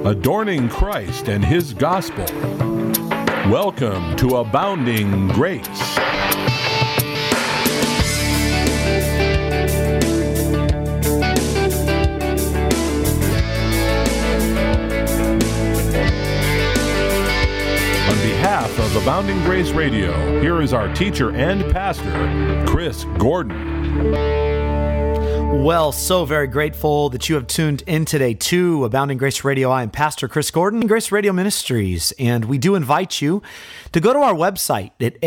adorning Christ and His gospel. Welcome to Abounding Grace. On behalf of Abounding Grace Radio, here is our teacher and pastor, Chris Gordon. Well, so very grateful that you have tuned in today to Abounding Grace Radio. I am Pastor Chris Gordon, Grace Radio Ministries, and we do invite you to go to our website at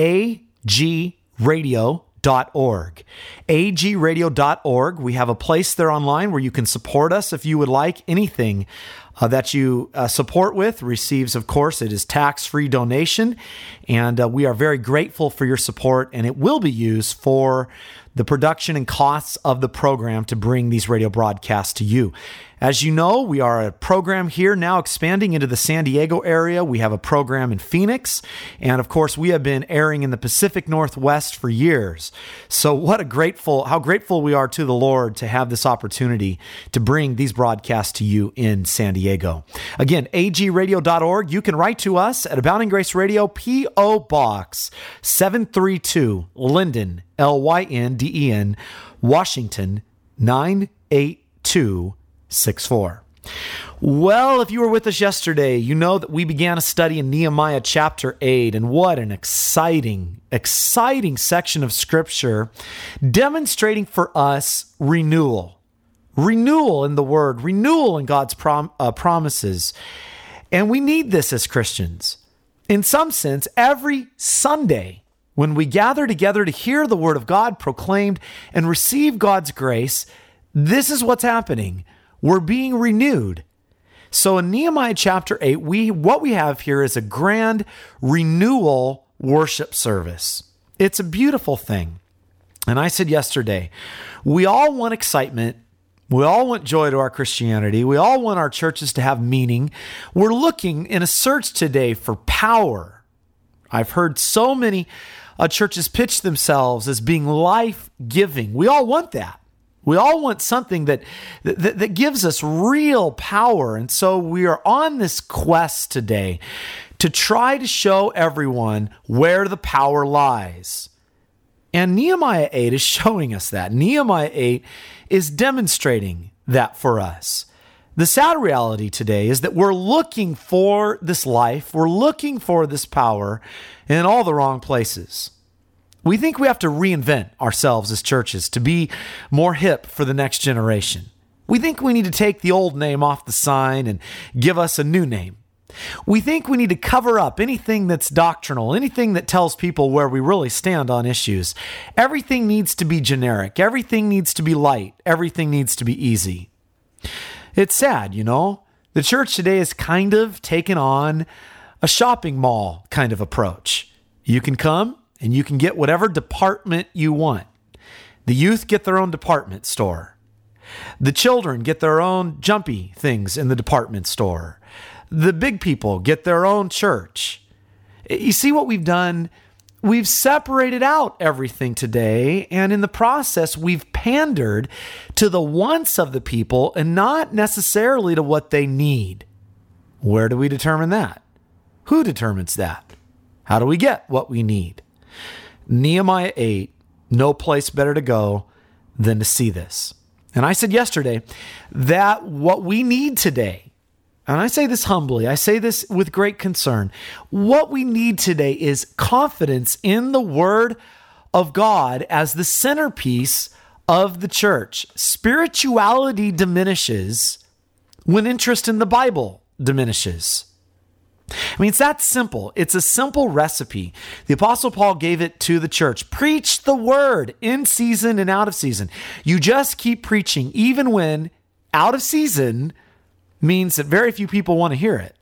agradio.org. agradio.org. We have a place there online where you can support us if you would like. Anything that you support with receives, of course, it is tax-free donation, and we are very grateful for your support, and it will be used for the production and costs of the program to bring these radio broadcasts to you. As you know, we are a program here now expanding into the San Diego area. We have a program in Phoenix, and of course, we have been airing in the Pacific Northwest for years. So how grateful we are to the Lord to have this opportunity to bring these broadcasts to you in San Diego. Again, agradio.org. You can write to us at Abounding Grace Radio, P.O. Box 732, Linden, Lynden, Washington, 98264. Well, if you were with us yesterday, you know that we began a study in Nehemiah chapter 8, and what an exciting section of Scripture demonstrating for us renewal. Renewal in the Word, renewal in God's promises. And we need this as Christians. In some sense, every Sunday, when we gather together to hear the Word of God proclaimed and receive God's grace, this is what's happening. We're being renewed. So in Nehemiah chapter 8, what we have here is a grand renewal worship service. It's a beautiful thing. And I said yesterday, we all want excitement. We all want joy to our Christianity. We all want our churches to have meaning. We're looking in a search today for power. I've heard so many churches pitch themselves as being life-giving. We all want that. We all want something that gives us real power. And so we are on this quest today to try to show everyone where the power lies. And Nehemiah 8 is showing us that. Nehemiah 8 is demonstrating that for us. The sad reality today is that we're looking for this life, we're looking for this power in all the wrong places. We think we have to reinvent ourselves as churches to be more hip for the next generation. We think we need to take the old name off the sign and give us a new name. We think we need to cover up anything that's doctrinal, anything that tells people where we really stand on issues. Everything needs to be generic. Everything needs to be light. Everything needs to be easy. It's sad, you know. The church today has kind of taken on a shopping mall kind of approach. You can come and you can get whatever department you want. The youth get their own department store. The children get their own jumpy things in the department store. The big people get their own church. You see what we've done? We've separated out everything today, and in the process, we've pandered to the wants of the people and not necessarily to what they need. Where do we determine that? Who determines that? How do we get what we need? Nehemiah 8, no place better to go than to see this. And I said yesterday that what we need today, and I say this humbly, I say this with great concern, what we need today is confidence in the Word of God as the centerpiece of the church. Spirituality diminishes when interest in the Bible diminishes. I mean, it's that simple. It's a simple recipe. The Apostle Paul gave it to the church. Preach the word in season and out of season. You just keep preaching, even when out of season means that very few people want to hear it.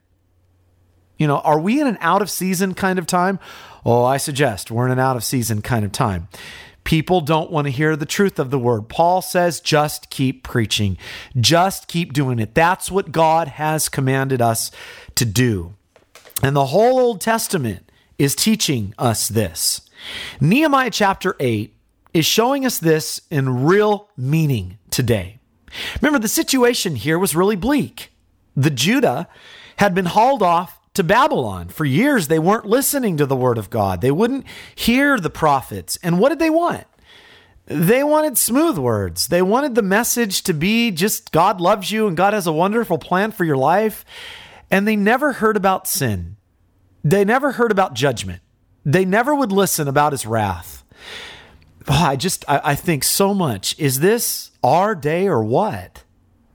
You know, are we in an out of season kind of time? Oh, I suggest we're in an out of season kind of time. People don't want to hear the truth of the word. Paul says, just keep preaching. Just keep doing it. That's what God has commanded us to do. And the whole Old Testament is teaching us this. Nehemiah chapter 8 is showing us this in real meaning today. Remember, the situation here was really bleak. The Judah had been hauled off to Babylon. For years, they weren't listening to the word of God. They wouldn't hear the prophets. And what did they want? They wanted smooth words. They wanted the message to be just God loves you and God has a wonderful plan for your life. And they never heard about sin. They never heard about judgment. They never would listen about his wrath. Oh, I think so much. Is this our day or what?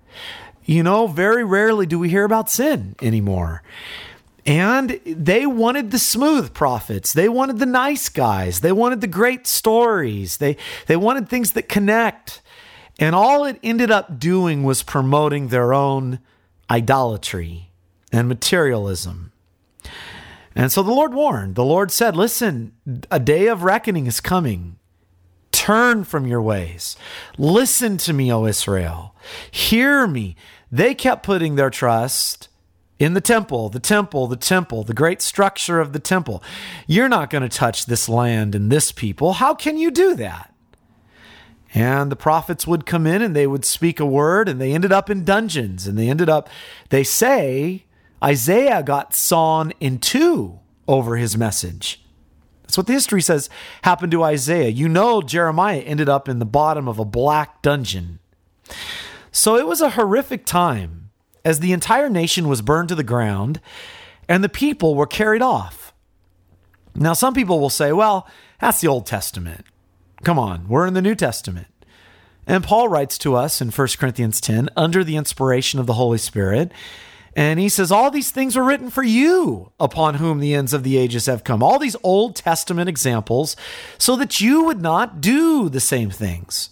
Very rarely do we hear about sin anymore. And they wanted the smooth prophets. They wanted the nice guys. They wanted the great stories. They wanted things that connect. And all it ended up doing was promoting their own idolatry and materialism. And so the Lord warned. The Lord said, listen, a day of reckoning is coming. Turn from your ways. Listen to me, O Israel. Hear me. They kept putting their trust in the temple, the great structure of the temple. You're not going to touch this land and this people. How can you do that? And the prophets would come in and they would speak a word, and they ended up in dungeons. And they say Isaiah got sawn in two over his message. That's what the history says happened to Isaiah. Jeremiah ended up in the bottom of a black dungeon. So it was a horrific time as the entire nation was burned to the ground and the people were carried off. Now, some people will say, well, that's the Old Testament. Come on, we're in the New Testament. And Paul writes to us in 1 Corinthians 10 under the inspiration of the Holy Spirit. And he says, all these things were written for you, upon whom the ends of the ages have come. All these Old Testament examples so that you would not do the same things.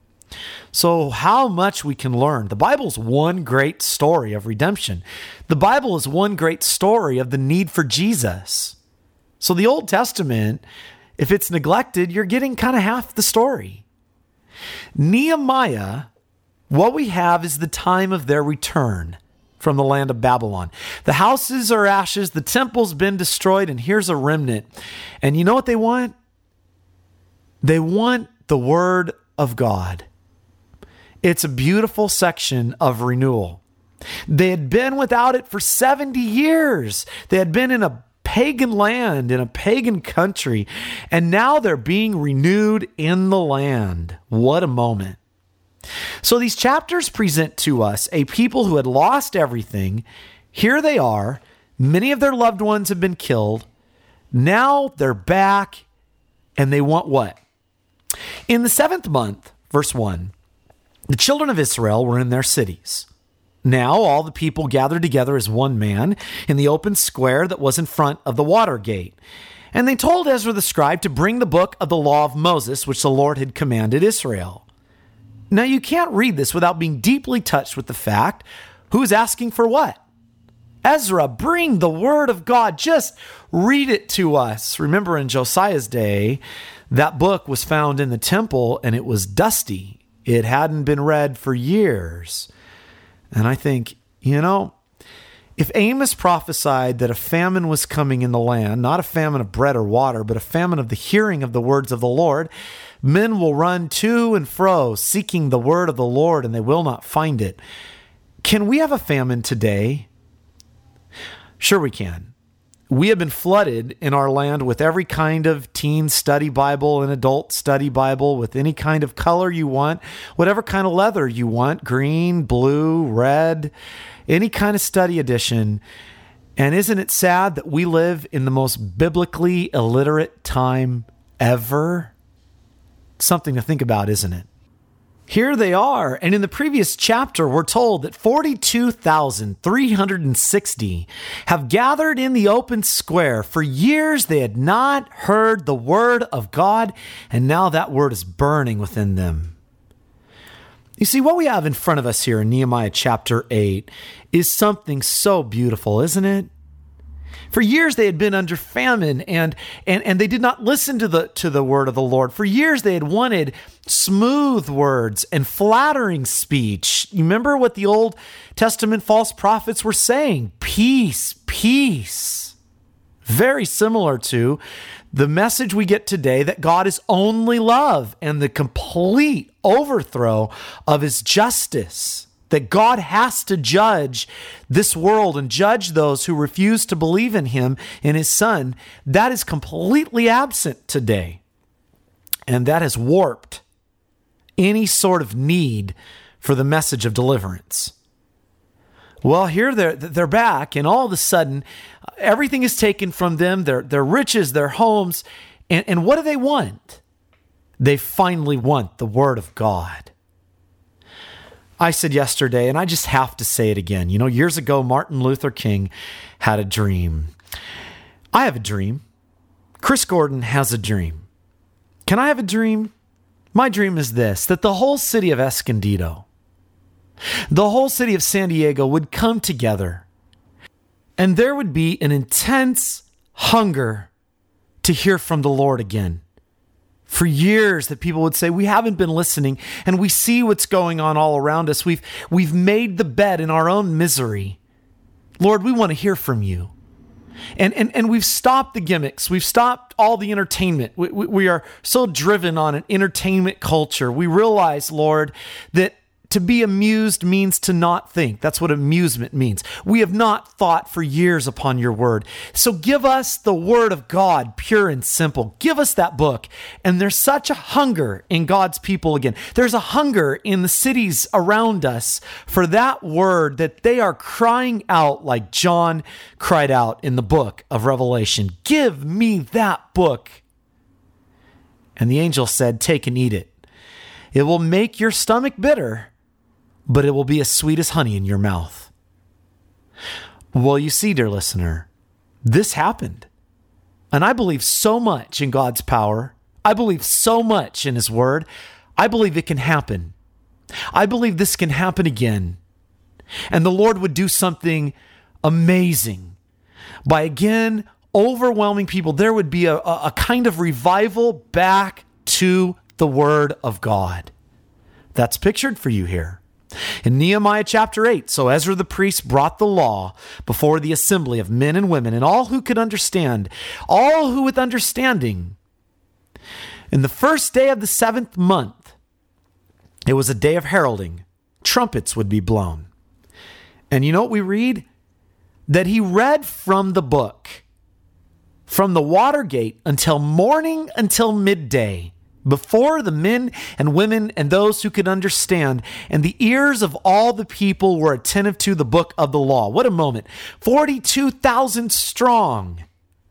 So how much we can learn. The Bible's one great story of redemption. The Bible is one great story of the need for Jesus. So the Old Testament, if it's neglected, you're getting kind of half the story. Nehemiah, what we have is the time of their return from the land of Babylon. The houses are ashes, the temple's been destroyed, and here's a remnant. And you know what they want? They want the word of God. It's a beautiful section of renewal. They had been without it for 70 years. They had been in a pagan land, in a pagan country, and now they're being renewed in the land. What a moment. So these chapters present to us a people who had lost everything. Here they are. Many of their loved ones have been killed. Now they're back, and they want what? In the 7th month, verse 1, the children of Israel were in their cities. Now all the people gathered together as one man in the open square that was in front of the water gate. And they told Ezra the scribe to bring the book of the law of Moses, which the Lord had commanded Israel. Now you can't read this without being deeply touched with the fact, who's asking for what? Ezra, bring the word of God. Just read it to us. Remember, in Josiah's day, that book was found in the temple and it was dusty. It hadn't been read for years. And I think, if Amos prophesied that a famine was coming in the land, not a famine of bread or water, but a famine of the hearing of the words of the Lord, men will run to and fro seeking the word of the Lord, and they will not find it. Can we have a famine today? Sure we can. We have been flooded in our land with every kind of teen study Bible and adult study Bible with any kind of color you want, whatever kind of leather you want, green, blue, red, any kind of study edition. And isn't it sad that we live in the most biblically illiterate time ever? Something to think about, isn't it? Here they are, and in the previous chapter, we're told that 42,360 have gathered in the open square. For years, they had not heard the word of God, and now that word is burning within them. You see, what we have in front of us here in Nehemiah chapter 8 is something so beautiful, isn't it? For years they had been under famine and they did not listen to the word of the Lord. For years they had wanted smooth words and flattering speech. You remember what the Old Testament false prophets were saying? Peace, peace. Very similar to the message we get today that God is only love and the complete overthrow of his justice. that God has to judge this world and judge those who refuse to believe in him, in his son, that is completely absent today. And that has warped any sort of need for the message of deliverance. Well, here they're back, and all of a sudden, everything is taken from them, their riches, their homes, and what do they want? They finally want the Word of God. I said yesterday, and I just have to say it again, years ago, Martin Luther King had a dream. I have a dream. Chris Gordon has a dream. Can I have a dream? My dream is this, that the whole city of Escondido, the whole city of San Diego would come together, and there would be an intense hunger to hear from the Lord again. For years that people would say, we haven't been listening, and we see what's going on all around us. We've made the bed in our own misery. Lord, we want to hear from you. And we've stopped the gimmicks. We've stopped all the entertainment. We are so driven on an entertainment culture. We realize, Lord, that to be amused means to not think. That's what amusement means. We have not thought for years upon your word. So give us the word of God, pure and simple. Give us that book. And there's such a hunger in God's people again. There's a hunger in the cities around us for that word that they are crying out like John cried out in the book of Revelation. Give me that book. And the angel said, take and eat it. It will make your stomach bitter, but it will be as sweet as honey in your mouth. Well, you see, dear listener, this happened. And I believe so much in God's power. I believe so much in his word. I believe it can happen. I believe this can happen again. And the Lord would do something amazing by again overwhelming people. There would be a kind of revival back to the word of God. That's pictured for you here. In Nehemiah chapter 8, so Ezra the priest brought the law before the assembly of men and women and all who could understand, all who with understanding. In the first day of the 7th month, it was a day of heralding. Trumpets would be blown. And you know what we read? That he read from the book, from the Watergate until morning, until midday, before the men and women and those who could understand, and the ears of all the people were attentive to the book of the law. What a moment. 42,000 strong.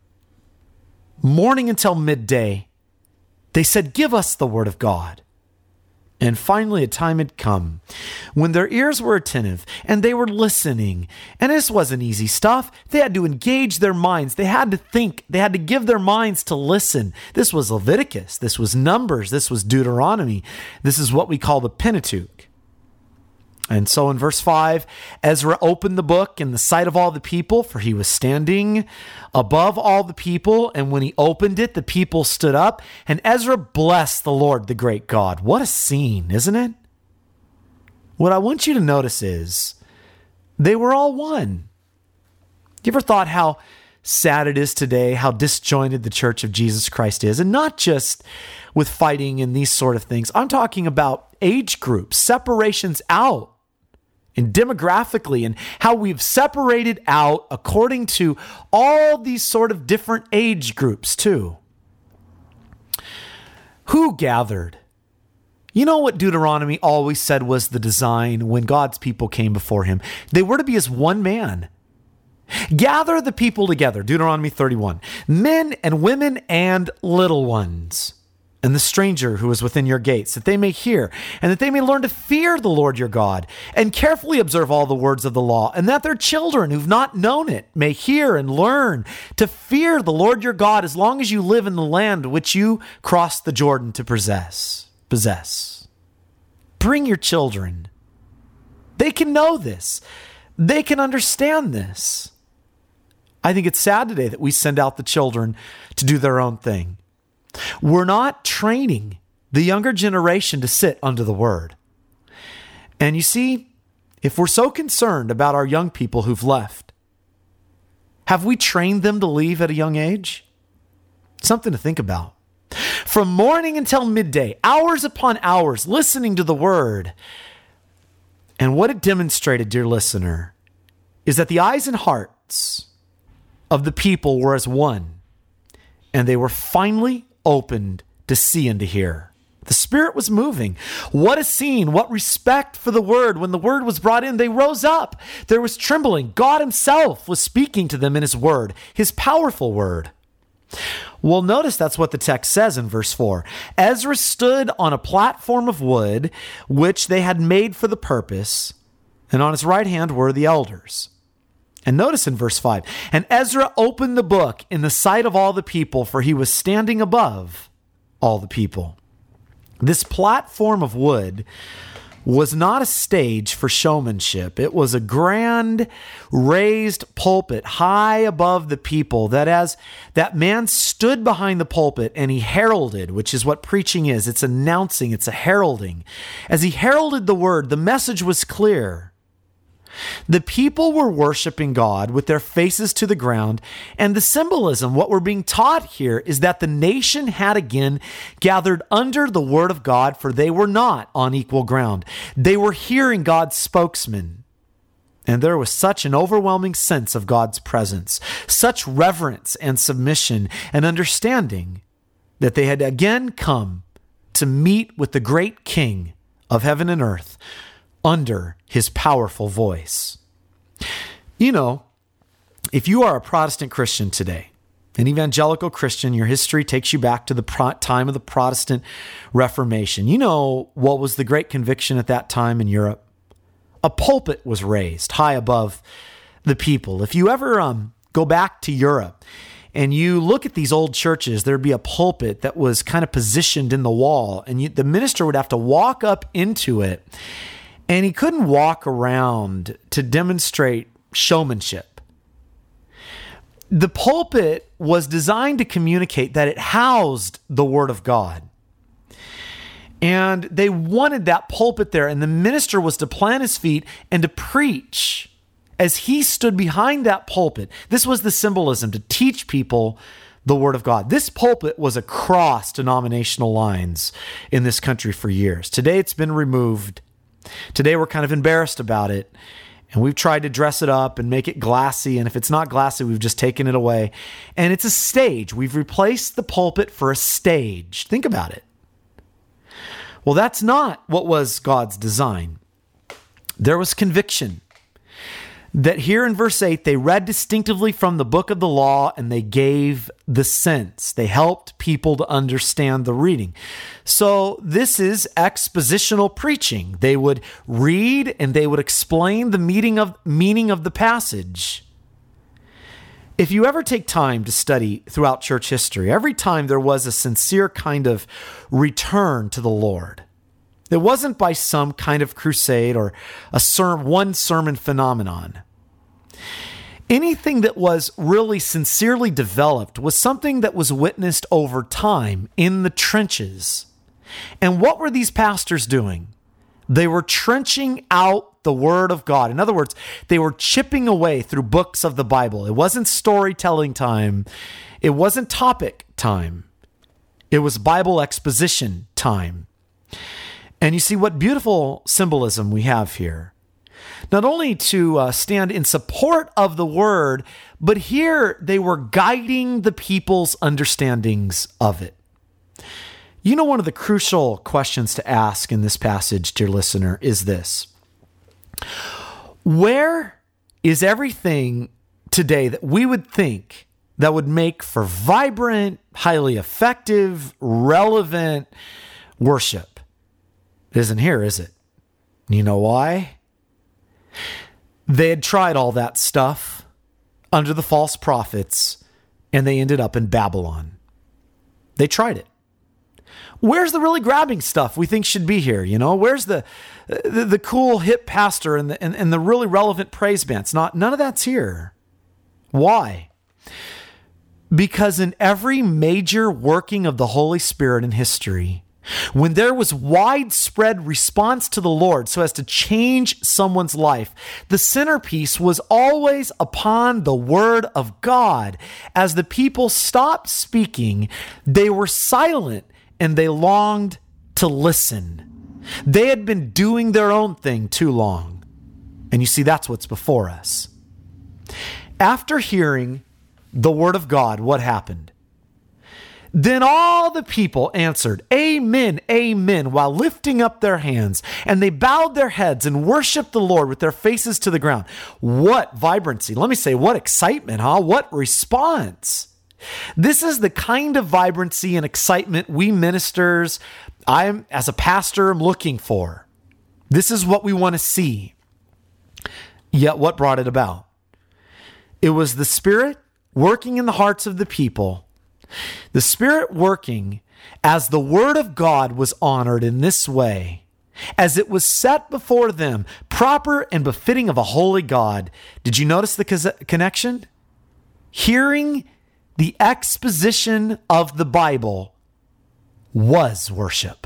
Morning until midday. They said, give us the word of God. And finally, a time had come when their ears were attentive and they were listening. And this wasn't easy stuff. They had to engage their minds. They had to think. They had to give their minds to listen. This was Leviticus. This was Numbers. This was Deuteronomy. This is what we call the Pentateuch. And so in verse 5, Ezra opened the book in the sight of all the people, for he was standing above all the people. And when he opened it, the people stood up, and Ezra blessed the Lord, the great God. What a scene, isn't it? What I want you to notice is they were all one. You ever thought how sad it is today, how disjointed the Church of Jesus Christ is? And not just with fighting and these sort of things. I'm talking about age groups, separations out. And demographically, and how we've separated out according to all these sort of different age groups too. Who gathered? You know what Deuteronomy always said was the design when God's people came before him? They were to be as one man. Gather the people together, Deuteronomy 31, men and women and little ones, and the stranger who is within your gates, that they may hear, and that they may learn to fear the Lord your God, and carefully observe all the words of the law, and that their children who've not known it may hear and learn to fear the Lord your God as long as you live in the land which you crossed the Jordan to possess. Bring your children. They can know this. They can understand this. I think it's sad today that we send out the children to do their own thing. We're not training the younger generation to sit under the word. And you see, if we're so concerned about our young people who've left, have we trained them to leave at a young age? Something to think about. From morning until midday, hours upon hours, listening to the word. And what it demonstrated, dear listener, is that the eyes and hearts of the people were as one, and they were finally opened to see and to hear. The Spirit was moving. What a scene, what respect for the word. When the word was brought in, they rose up. There was trembling. God himself was speaking to them in his word, his powerful word. Well, notice that's what the text says in verse 4. Ezra stood on a platform of wood, which they had made for the purpose, and on his right hand were the elders. And notice in verse 5, and Ezra opened the book in the sight of all the people, for he was standing above all the people. This platform of wood was not a stage for showmanship. It was a grand raised pulpit high above the people, that as that man stood behind the pulpit and he heralded, which is what preaching is. It's announcing, it's a heralding. As he heralded the word, the message was clear. The people were worshiping God with their faces to the ground, and the symbolism, what we're being taught here, is that the nation had again gathered under the word of God, for they were not on equal ground. They were hearing God's spokesman, and there was such an overwhelming sense of God's presence, such reverence and submission and understanding, that they had again come to meet with the great King of heaven and earth, under his powerful voice. You know, if you are a Protestant Christian today, an evangelical Christian, your history takes you back to the time of the Protestant Reformation. You know what was the great conviction at that time in Europe? A pulpit was raised high above the people. If you ever go back to Europe and you look at these old churches, there'd be a pulpit that was kind of positioned in the wall, and the minister would have to walk up into it. And he couldn't walk around to demonstrate showmanship. The pulpit was designed to communicate that it housed the word of God. And they wanted that pulpit there, and the minister was to plant his feet and to preach as he stood behind that pulpit. This was the symbolism, to teach people the word of God. This pulpit was across denominational lines in this country for years. Today it's been removed. Today we're kind of embarrassed about it, and we've tried to dress it up and make it glassy, and if it's not glassy, we've just taken it away. And it's a stage. We've replaced the pulpit for a stage. Think about it. Well, that's not what was God's design. There was conviction that here in verse 8, they read distinctively from the book of the law, and they gave the sense. They helped people to understand the reading. So this is expositional preaching. They would read and they would explain the meaning of the passage. If you ever take time to study throughout church history, every time there was a sincere kind of return to the Lord, it wasn't by some kind of crusade or one sermon phenomenon. Anything that was really sincerely developed was something that was witnessed over time in the trenches. And what were these pastors doing? They were trenching out the word of God. In other words, they were chipping away through books of the Bible. It wasn't storytelling time. It wasn't topic time. It was Bible exposition time. And you see what beautiful symbolism we have here. Not only to stand in support of the word, but here they were guiding the people's understandings of it. You know, one of the crucial questions to ask in this passage, dear listener, is this. Where is everything today that we would think that would make for vibrant, highly effective, relevant worship? It isn't here, is it? You know why? They had tried all that stuff under the false prophets, and they ended up in Babylon. They tried it. Where's the really grabbing stuff we think should be here? You know, where's the cool hip pastor and the really relevant praise bands? None of that's here. Why? Because in every major working of the Holy Spirit in history, when there was widespread response to the Lord so as to change someone's life, the centerpiece was always upon the word of God. As the people stopped speaking, they were silent and they longed to listen. They had been doing their own thing too long. And you see, that's what's before us. After hearing the word of God, what happened? Then all the people answered, Amen, Amen, while lifting up their hands. And they bowed their heads and worshiped the Lord with their faces to the ground. What vibrancy. Let me say, what excitement, huh? What response. This is the kind of vibrancy and excitement we ministers, as a pastor, am looking for. This is what we want to see. Yet what brought it about? It was the Spirit working in the hearts of the people. The Spirit working as the Word of God was honored in this way, as it was set before them, proper and befitting of a holy God. Did you notice the connection? Hearing the exposition of the Bible was worship.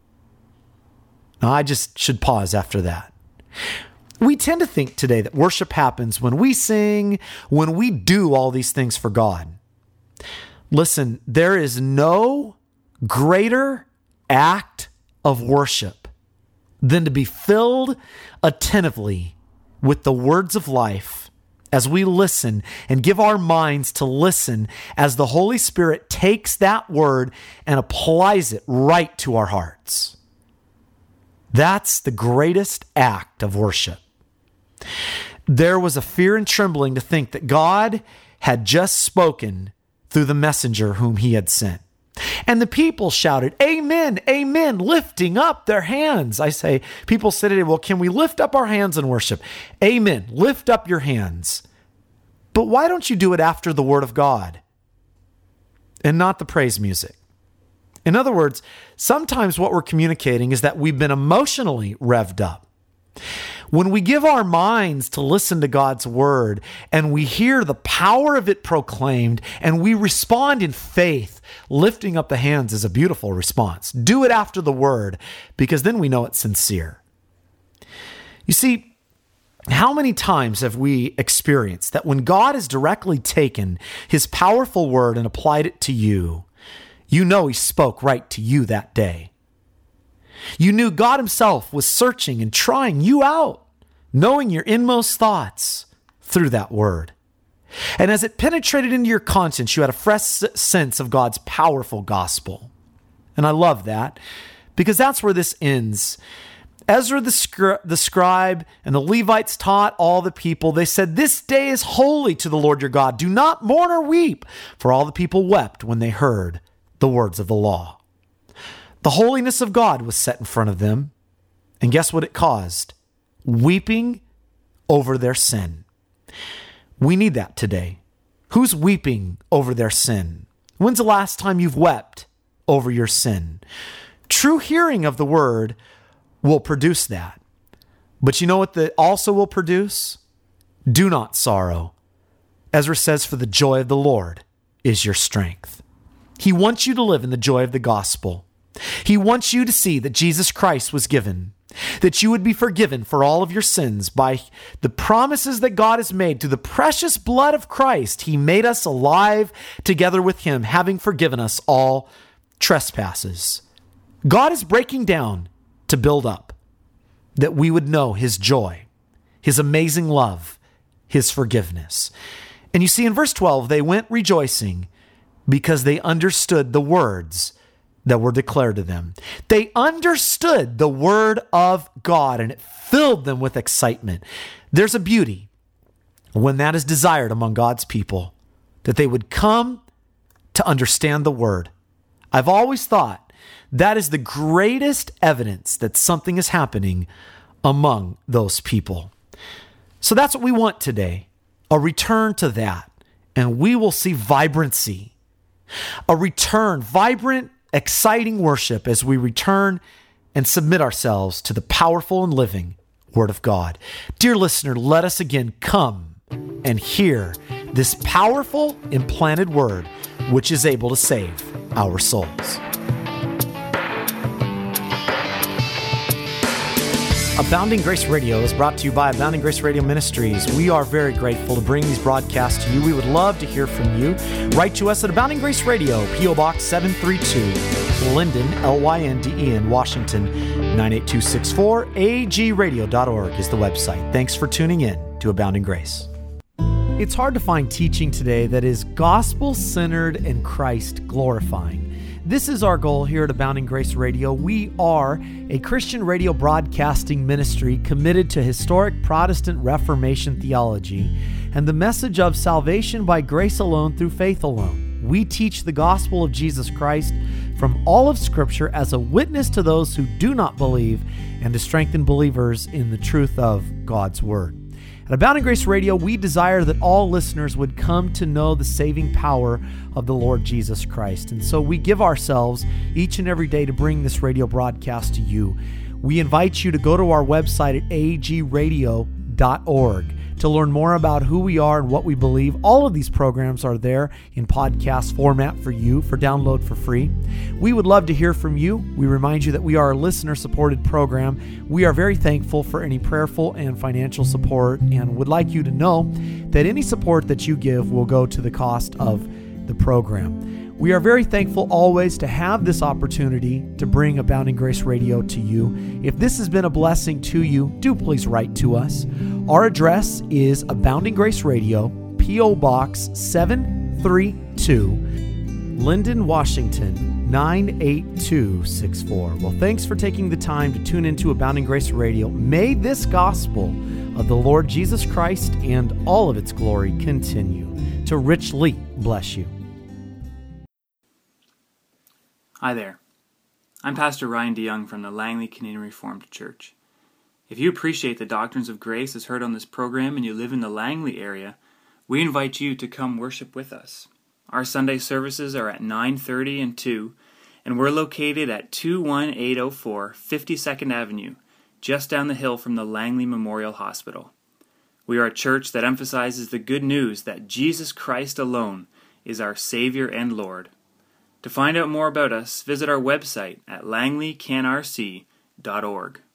Now, I just should pause after that. We tend to think today that worship happens when we sing, when we do all these things for God. Listen, there is no greater act of worship than to be filled attentively with the words of life as we listen and give our minds to listen as the Holy Spirit takes that word and applies it right to our hearts. That's the greatest act of worship. There was a fear and trembling to think that God had just spoken through the messenger whom he had sent. And the people shouted, Amen, Amen, lifting up their hands. I say, people say today, well, can we lift up our hands and worship? Amen, lift up your hands. But why don't you do it after the word of God and not the praise music? In other words, sometimes what we're communicating is that we've been emotionally revved up. When we give our minds to listen to God's word and we hear the power of it proclaimed and we respond in faith, lifting up the hands is a beautiful response. Do it after the word, because then we know it's sincere. You see, how many times have we experienced that when God has directly taken his powerful word and applied it to you, you know he spoke right to you that day. You knew God himself was searching and trying you out, knowing your inmost thoughts through that word. And as it penetrated into your conscience, you had a fresh sense of God's powerful gospel. And I love that, because that's where this ends. Ezra the scribe and the Levites taught all the people. They said, this day is holy to the Lord your God. Do not mourn or weep. For all the people wept when they heard the words of the law. The holiness of God was set in front of them. And guess what it caused? Weeping over their sin. We need that today. Who's weeping over their sin? When's the last time you've wept over your sin? True hearing of the word will produce that. But you know what that also will produce? Do not sorrow. Ezra says, for the joy of the Lord is your strength. He wants you to live in the joy of the gospel. He wants you to see that Jesus Christ was given, that you would be forgiven for all of your sins by the promises that God has made through the precious blood of Christ. He made us alive together with him, having forgiven us all trespasses. God is breaking down to build up, that we would know his joy, his amazing love, his forgiveness. And you see, in verse 12, they went rejoicing because they understood the words that were declared to them. They understood the word of God, and it filled them with excitement. There's a beauty when that is desired among God's people, that they would come to understand the word. I've always thought that is the greatest evidence that something is happening among those people. So that's what we want today, a return to that. And we will see vibrancy, a return, vibrant, exciting worship as we return and submit ourselves to the powerful and living Word of God. Dear listener, let us again come and hear this powerful implanted word which is able to save our souls. Abounding Grace Radio is brought to you by Abounding Grace Radio Ministries. We are very grateful to bring these broadcasts to you. We would love to hear from you. Write to us at Abounding Grace Radio, P.O. Box 732, Linden, L-Y-N-D-E-N, Washington, 98264. agradio.org is the website. Thanks for tuning in to Abounding Grace. It's hard to find teaching today that is gospel-centered and Christ-glorifying. This is our goal here at Abounding Grace Radio. We are a Christian radio broadcasting ministry committed to historic Protestant Reformation theology and the message of salvation by grace alone through faith alone. We teach the gospel of Jesus Christ from all of Scripture as a witness to those who do not believe and to strengthen believers in the truth of God's Word. At Abounding Grace Radio, we desire that all listeners would come to know the saving power of the Lord Jesus Christ. And so we give ourselves each and every day to bring this radio broadcast to you. We invite you to go to our website at agradio.org to learn more about who we are and what we believe. All of these programs are there in podcast format for you for download for free. We would love to hear from you. We remind you that we are a listener-supported program. We are very thankful for any prayerful and financial support and would like you to know that any support that you give will go to the cost of the program. We are very thankful always to have this opportunity to bring Abounding Grace Radio to you. If this has been a blessing to you, do please write to us. Our address is Abounding Grace Radio, P.O. Box 732, Linden, Washington, 98264. Well, thanks for taking the time to tune into Abounding Grace Radio. May this gospel of the Lord Jesus Christ and all of its glory continue to richly bless you. Hi there. I'm Pastor Ryan DeYoung from the Langley Canadian Reformed Church. If you appreciate the doctrines of grace as heard on this program and you live in the Langley area, we invite you to come worship with us. Our Sunday services are at 9:30 and 2, and we're located at 21804 52nd Avenue, just down the hill from the Langley Memorial Hospital. We are a church that emphasizes the good news that Jesus Christ alone is our Savior and Lord. To find out more about us, visit our website at langleycanrc.org.